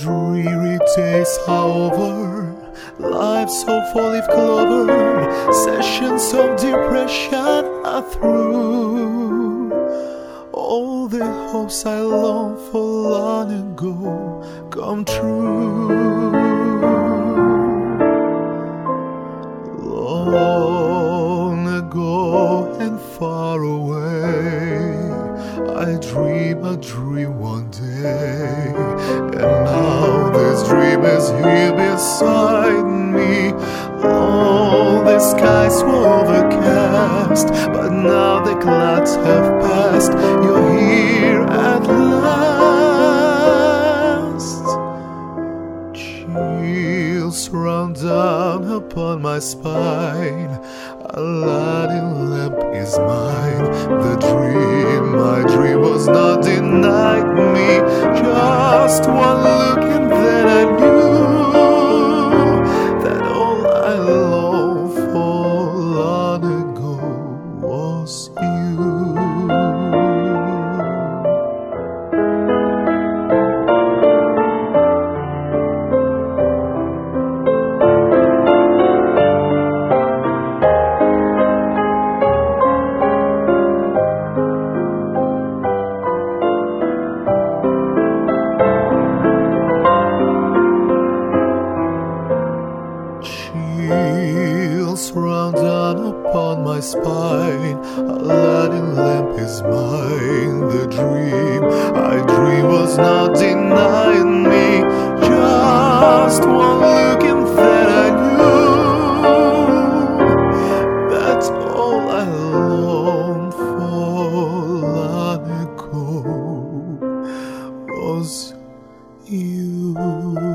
Dreary days are over, life's so full of clover, sessions of depression are through. All the hopes I longed for long ago come true. Long ago and far away, I dream a dream one day, and now this dream is here beside me. All the skies were overcast, but now the clouds have passed. You're here at last. Chills run down upon my spine. A lighting lamp is mine. The dream, my dream was not denied me. Just one look and then I knew that all I longed for long ago was you. Chills run down upon my spine. A lighting lamp is mine. The dream I dream was not denying me. Just one look and then I knew that's all I longed for long ago was you.